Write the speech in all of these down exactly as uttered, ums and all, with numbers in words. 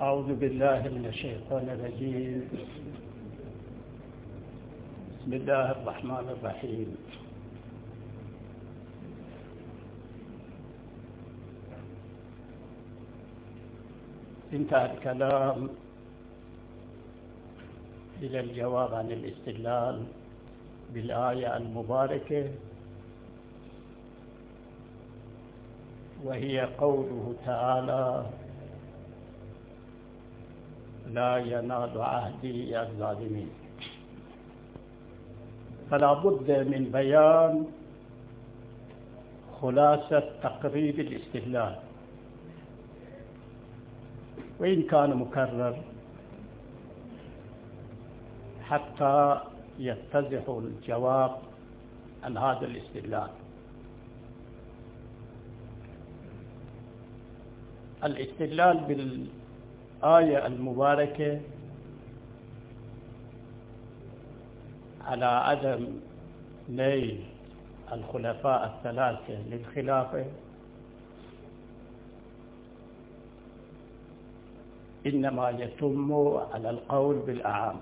أعوذ بالله من الشيطان الرجيم. بسم الله الرحمن الرحيم. انتهى الكلام إلى الجواب عن الاستدلال بالآية المباركة، وهي قوله تعالى: لا ينال عهدي الظالمين. فلا بد من بيان خلاصة تقريب الاستدلال، وإن كان مكرر حتى يتضح الجواب عن هذا الاستدلال. الاستدلال بالآية المباركة على عدم نيل الخلفاء الثلاثة للخلافة إنما يتم على القول بالأعم،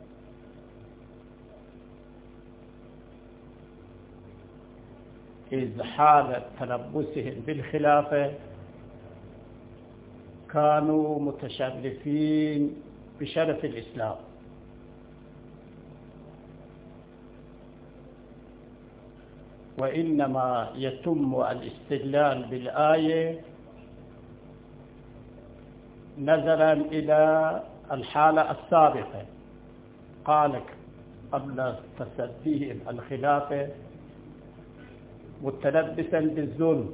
إذ حالة تلبسهم بالخلافة كانوا متشرفين بشرف الإسلام، وإنما يتم الاستدلال بالآية نظرا إلى الحالة السابقة. قال قبل تصديهم الخلافة متلبسا بالظلم،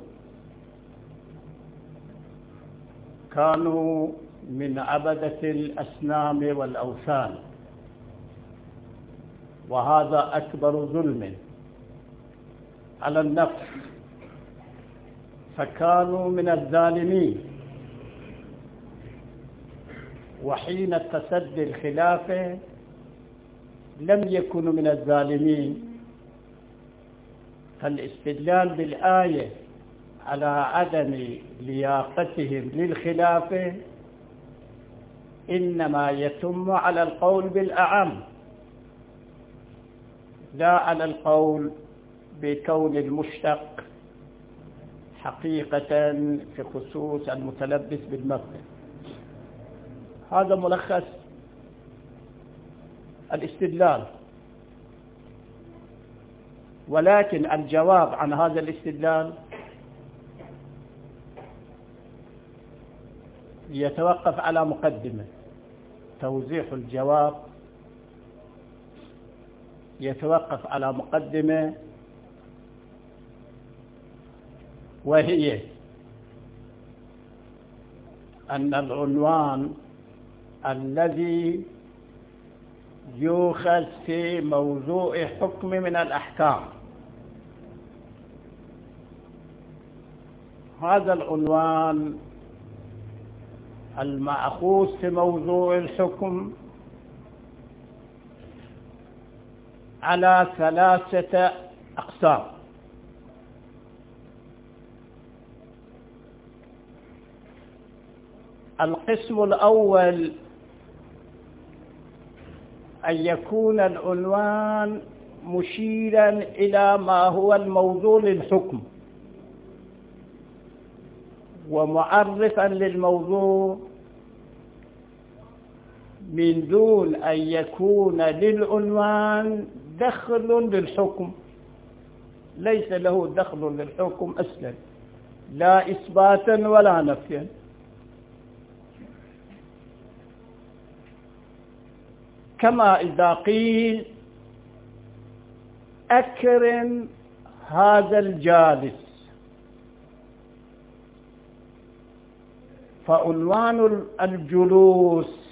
كانوا من عبدة الأصنام والأوثان، وهذا أكبر ظلم على النفس، فكانوا من الظالمين. وحين تصدي الخلافة لم يكونوا من الظالمين، فالاستدلال بالآية على عدم لياقتهم للخلافة إنما يتم على القول بالأعم، لا على القول بكون المشتق حقيقة في خصوص المتلبس بالمبدأ. هذا ملخص الاستدلال، ولكن الجواب عن هذا الاستدلال يتوقف على مقدمة. توضيح الجواب يتوقف على مقدمة، وهي أن العنوان الذي يؤخذ في موضوع حكم من الأحكام، هذا العنوان المأخوذ في موضوع الحكم على ثلاثة أقسام. القسم الأول أن يكون العنوان مشيرا إلى ما هو الموضوع للحكم، ومعرفا للموضوع من دون أن يكون للعنوان دخل للحكم. ليس له دخل للحكم أصلا، لا إثباتا ولا نفيا. كما إذا قيل أكرم هذا الجالس، فعنوان الجلوس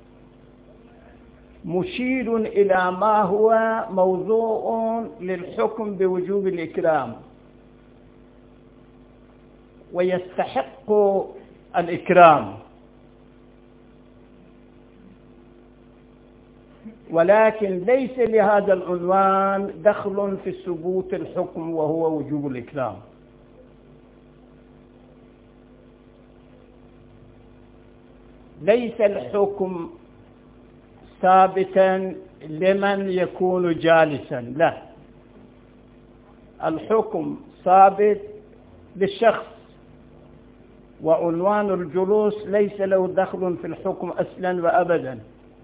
مشير إلى ما هو موضوع للحكم بوجوب الإكرام، ويستحق الإكرام، ولكن ليس لهذا العنوان دخل في ثبوت الحكم وهو وجوب الإكرام. ليس الحكم ثابتا لمن يكون جالسا، لا، الحكم ثابت للشخص، وعنوان الجلوس ليس له دخل في الحكم أصلا وأبدا،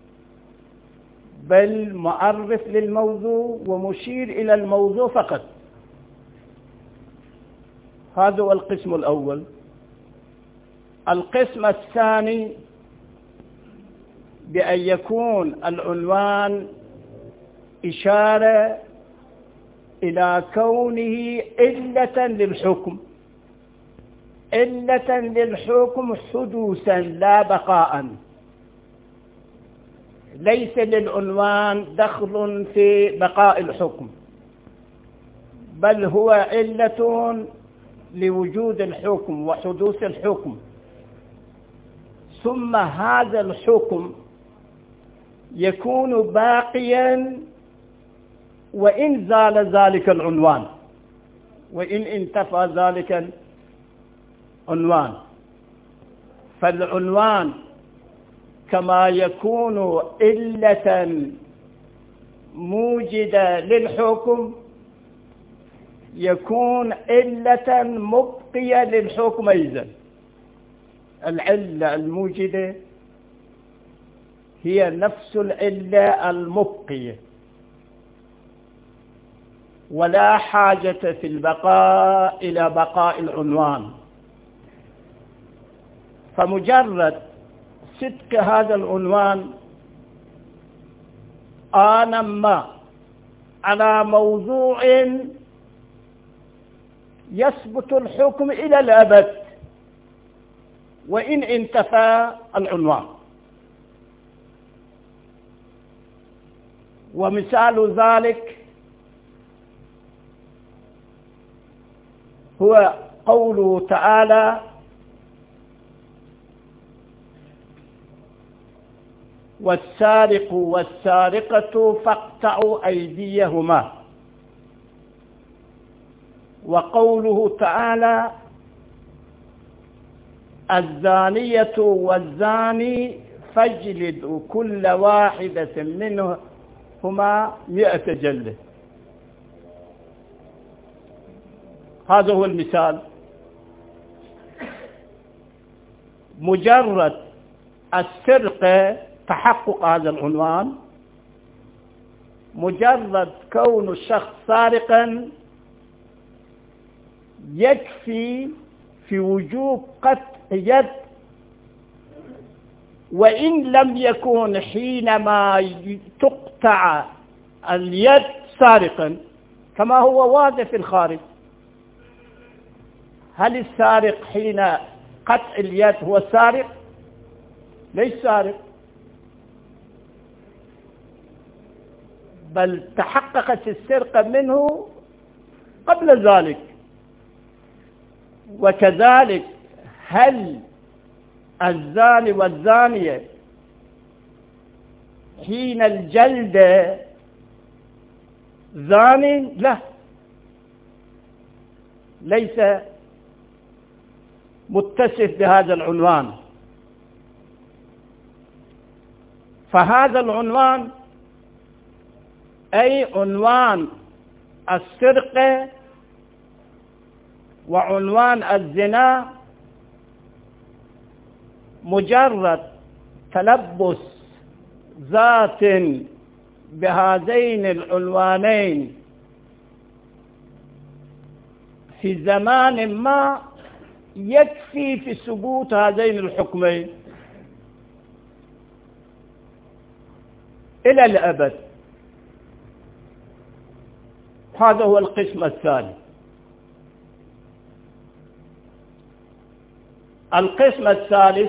بل معرف للموضوع ومشير إلى الموضوع فقط. هذا هو القسم الأول. القسم الثاني بأن يكون العنوان إشارة إلى كونه علة للحكم، علة للحكم حدوثا لا بقاء، ليس للعنوان دخل في بقاء الحكم، بل هو علة لوجود الحكم وحدوث الحكم. ثم هذا الحكم يكون باقيا وإن زال ذلك العنوان، وإن انتفى ذلك العنوان. فالعنوان كما يكون علة موجدة للحكم يكون علة مبقية للحكم أيضا. العلة الموجدة هي نفس العلة المبقية، ولا حاجة في البقاء إلى بقاء العنوان. فمجرد صدق هذا العنوان آنا ما على موضوع يثبت الحكم إلى الأبد وإن انتفى العنوان. ومثال ذلك هو قوله تعالى: والسارق والسارقة فاقطعوا أيديهما. وقوله تعالى: الزانية والزاني فاجلدوا كل واحدة منهما مئة جلدة. هذا هو المثال. مجرد السرقة تحقق هذا العنوان، مجرد كون الشخص سارقا يكفي في وجوب قطع يد، وإن لم يكن حينما تقطع اليد سارقا كما هو واضح في الخارج. هل السارق حين قطع اليد هو سارق؟ ليس سارق، بل تحققت السرقة منه قبل ذلك. وكذلك هل الزاني والزانية حين الجلد زاني؟ لا، ليس متصف بهذا العنوان. فهذا العنوان أي عنوان السرقة وعنوان الزنا مجرد تلبس ذات بهذين العنوانين في زمان ما يكفي في ثبوت هذين الحكمين إلى الأبد. هذا هو القسم الثاني. القسم الثالث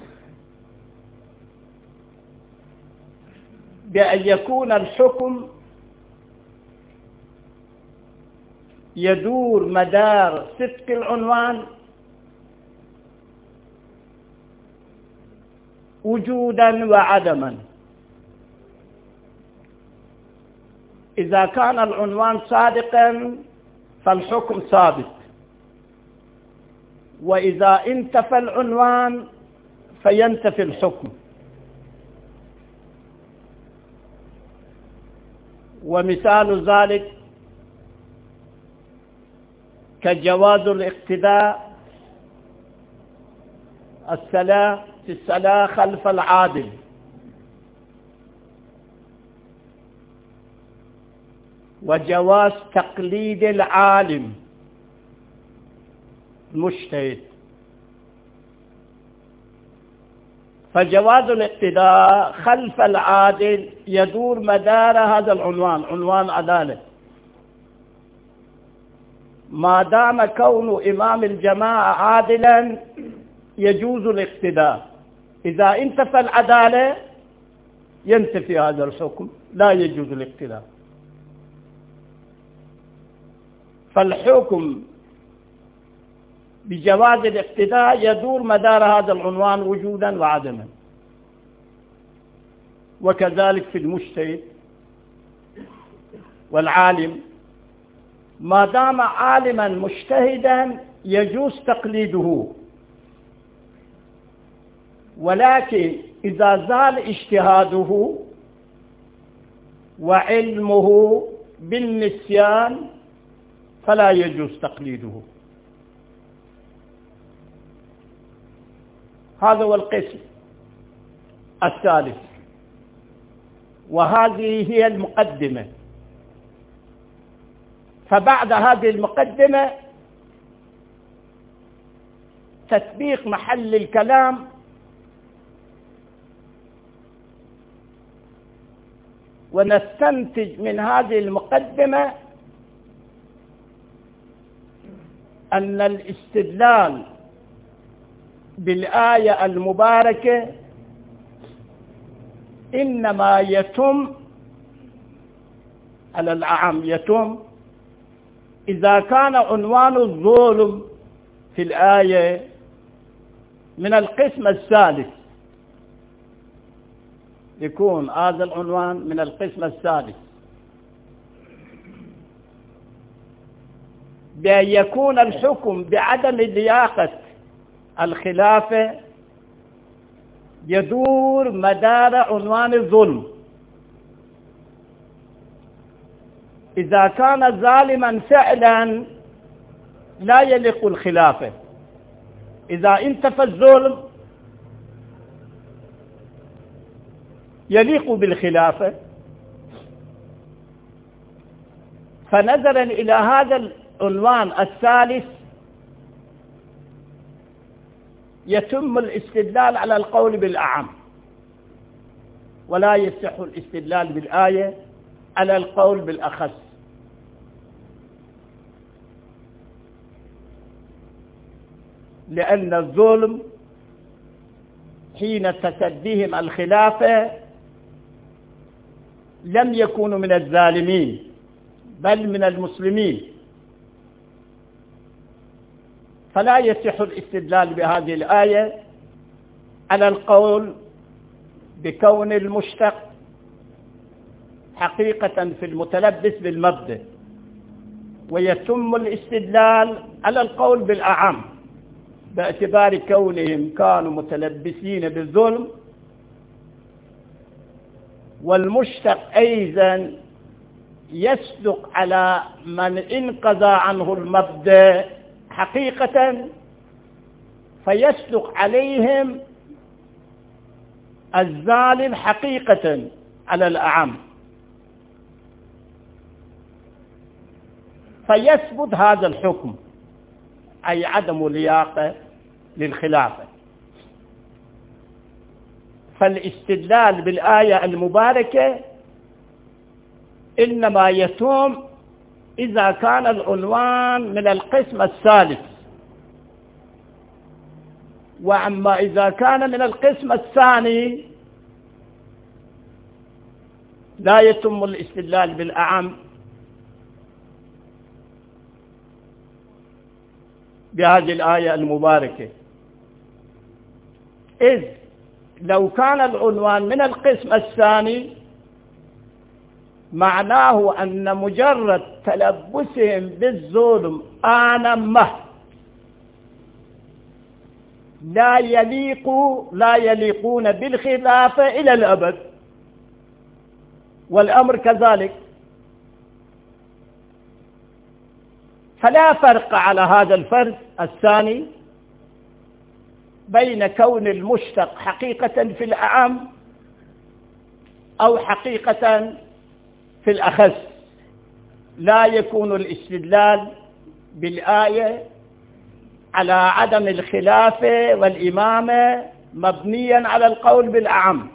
بأن يكون الحكم يدور مدار صدق العنوان وجودا وعدما. إذا كان العنوان صادقا فالحكم ثابت، وإذا انتفى العنوان فينتفي الحكم. ومثال ذلك كجواز الاقتداء الصلاة في الصلاة خلف العادل، وجواز تقليد العالم المجتهد. فجواز الاقتداء خلف العادل يدور مدار هذا العنوان، عنوان عدالة، ما دام كون إمام الجماعة عادلا يجوز الاقتداء. إذا انتفى العدالة ينتفي هذا الحكم، لا يجوز الاقتداء. فالحكم بجواز الاقتداء يدور مدار هذا العنوان وجودا وعدما. وكذلك في المجتهد والعالم، ما دام عالما مجتهدا يجوز تقليده، ولكن إذا زال اجتهاده وعلمه بالنسيان فلا يجوز تقليده. هذا هو القسم الثالث، وهذه هي المقدمة. فبعد هذه المقدمة تطبيق محل الكلام ونستنتج من هذه المقدمة أن الاستدلال بالآية المباركة إنما يتم على الأعم، يتم إذا كان عنوان الظلم في الآية من القسم الثالث، يكون هذا العنوان من القسم الثالث، بأن يكون الحكم بعدم لياقة الخلافة يدور مدار عنوان الظلم. إذا كان ظالما فعلا لا يليق الخلافة، إذا انتفى الظلم يليق بالخلافة. فنظرا إلى هذا العنوان الثالث يتم الاستدلال على القول بالأعم، ولا يصح الاستدلال بالآية على القول بالأخص. لأن الظلم حين تسديهم الخلافة لم يكونوا من الظالمين بل من المسلمين، فلا يصح الاستدلال بهذه الآية على القول بكون المشتق حقيقة في المتلبس بالمبدأ، ويتم الاستدلال على القول بالأعم باعتبار كونهم كانوا متلبسين بالظلم، والمشتق أيضا يصدق على من انقضى عنه المبدأ حقيقة، فيصدق عليهم الظالم حقيقة على الأعم، فيثبت هذا الحكم أي عدم لياقة للخلافة. فالاستدلال بالآية المباركة إنما يتم إذا كان العنوان من القسم الثالث، وأما إذا كان من القسم الثاني لا يتم الاستدلال بالأعم بهذه الآية المباركة. إذ لو كان العنوان من القسم الثاني معناه أن مجرد تلبسهم بالظلم آنمه لا يليق لا يليقون بالخلافة إلى الأبد، والأمر كذلك. فلا فرق على هذا الفرد الثاني بين كون المشتق حقيقة في الأعم أو حقيقة في الأخص. لا يكون الاستدلال بالآية على عدم الخلافة والإمامة مبنيا على القول بالأعم،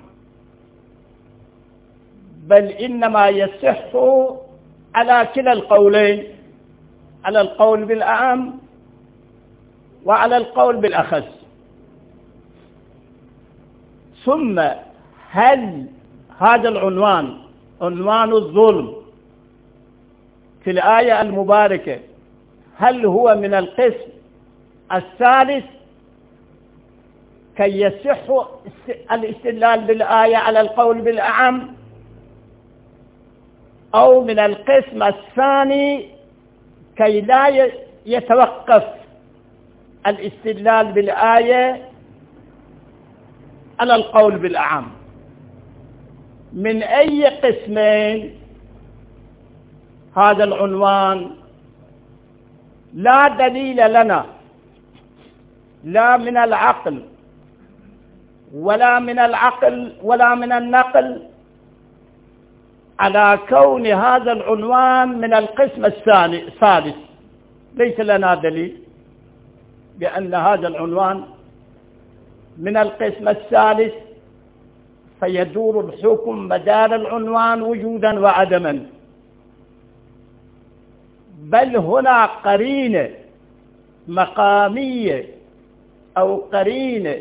بل إنما يصح على كلا القولين، على القول بالأعم وعلى القول بالأخص. ثم هل هذا العنوان، عنوان الظلم في الآية المباركة، هل هو من القسم الثالث كي يصح الاستدلال بالآية على القول بالأعم، أو من القسم الثاني كي لا يتوقف الاستدلال بالآية على القول بالأعم؟ من أي قسمين هذا العنوان؟ لا دليل لنا لا من العقل ولا من العقل ولا من النقل على كون هذا العنوان من القسم الثاني الثالث. ليس لنا دليل بأن هذا العنوان من القسم الثالث، فيدور الحكم مدار العنوان وجودا وعدما، بل هنا قرينة مقامية أو قرينة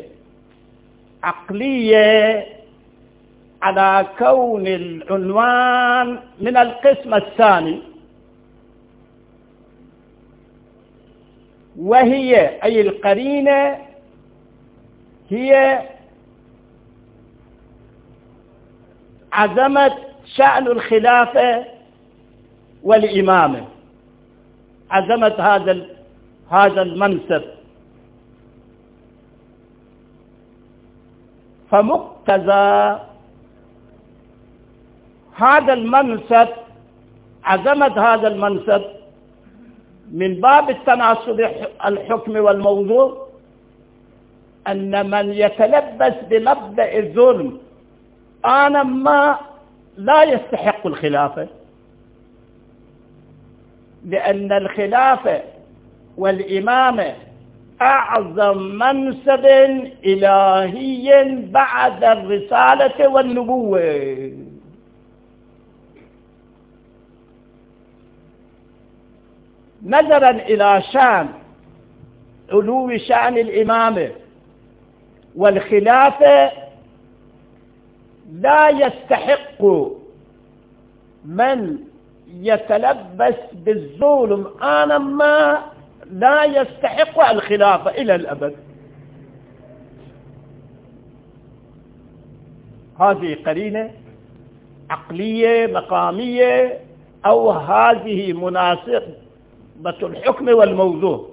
عقلية على كون العنوان من القسم الثاني، وهي أي القرينة هي عظمة شأن الخلافة والإمامة، عظمة هذا هذا المنصب. فمقتضى هذا المنصب، عظمة هذا المنصب من باب التناسب الحكم والموضوع، أن من يتلبس بمبدأ الظلم آنا ما لا يستحق الخلافة، لأن الخلافة والإمامة أعظم منصب إلهي بعد الرسالة والنبوة. نظرا إلى شأن علو شأن الإمامة والخلافة، لا يستحق من يتلبس بالظلم آنا ما لا يستحق الخلافة إلى الأبد. هذه قرينة عقلية مقامية، أو هذه مناسبة الحكم والموضوع.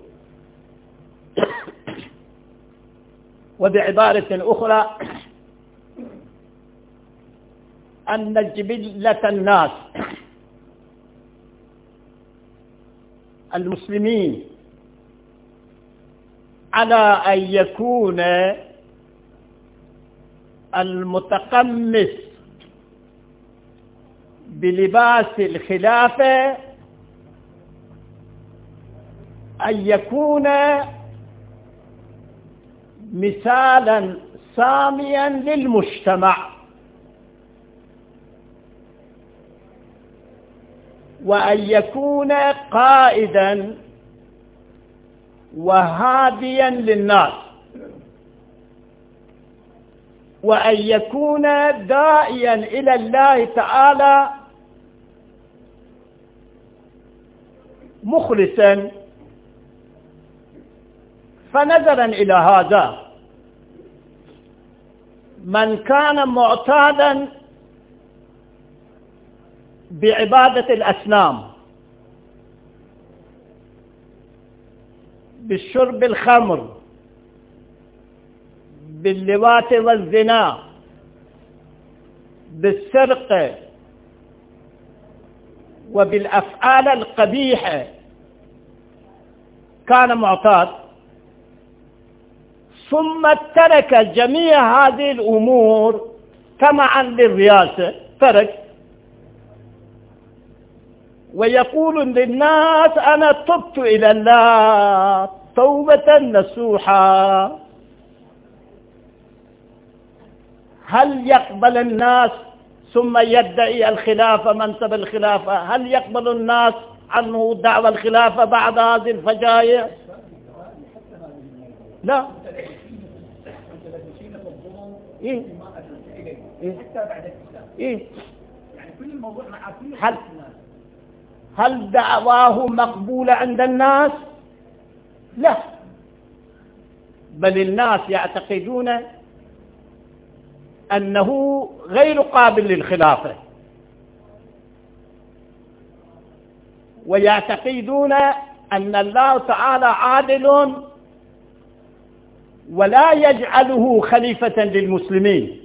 وبعبارة أخرى، أن جبلة الناس المسلمين على أن يكون المتقمص بلباس الخلافة أن يكون مثالا ساميا للمجتمع، وأن يكون قائدا وهاديا للناس، وأن يكون داعيا إلى الله تعالى مخلصا. فنظرا إلى هذا، من كان معتادا بعبادة الأصنام، بالشرب الخمر، باللواط والزنا، بالسرقة وبالأفعال القبيحة كان معتاد، ثم ترك جميع هذه الأمور طمعا للرئاسة، ترك ويقول للناس أنا تبت إلى الله توبة نصوحا. هل يقبل الناس ثم يدعي الخلافة، منصب الخلافة، هل يقبل الناس عنه دعوى الخلافة بعد هذه الفجائع؟ لا. إيه؟ إيه؟ إيه؟ هل هل دعواه مقبولة عند الناس؟ لا، بل الناس يعتقدون أنه غير قابل للخلافة، ويعتقدون أن الله تعالى عادل ولا يجعله خليفة للمسلمين.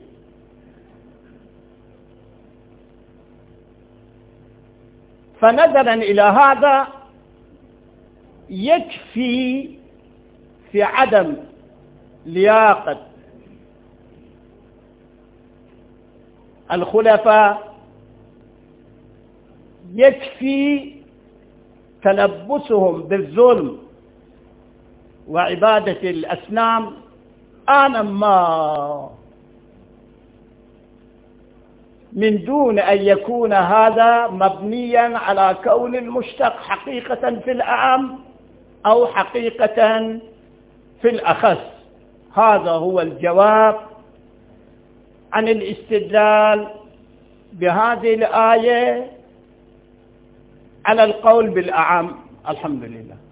فنظرا إلى هذا يكفي في عدم لياقة الخلفاء، يكفي تلبسهم بالظلم وعبادة الأصنام آنا ما، من دون أن يكون هذا مبنيا على كون المشتق حقيقة في الأعم أو حقيقة في الأخص. هذا هو الجواب عن الاستدلال بهذه الآية على القول بالأعم. الحمد لله.